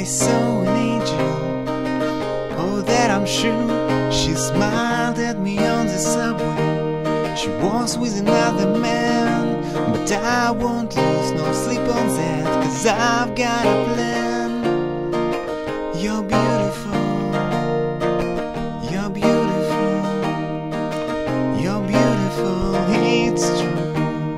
saw an angel, oh that I'm sure. She smiled at me on the subway. She was with another man, but I won't lose no sleep on that, 'cause I've got a plan. You're beautiful, you're beautiful, you're beautiful, it's true.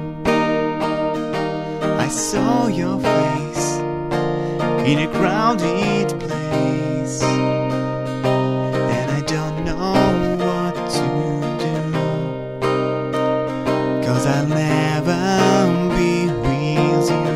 I saw your face in a crowded place, and I don't know what to do, 'cause I'll never be with you.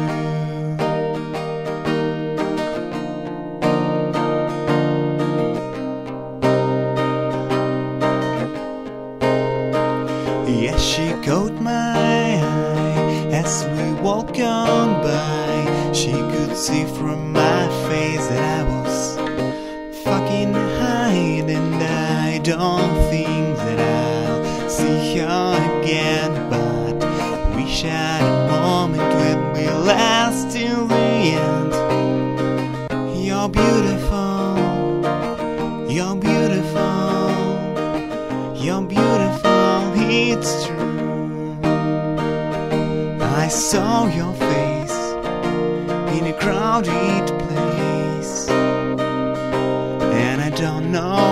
Yes, she caught my eye as we walked on by. She could see from my face that I was fucking high, and I don't think that I'll see her again, but wish I had a moment when we last till the end. You're beautiful, you're beautiful, you're beautiful, it's true. I saw your face in a crowded place, and I don't know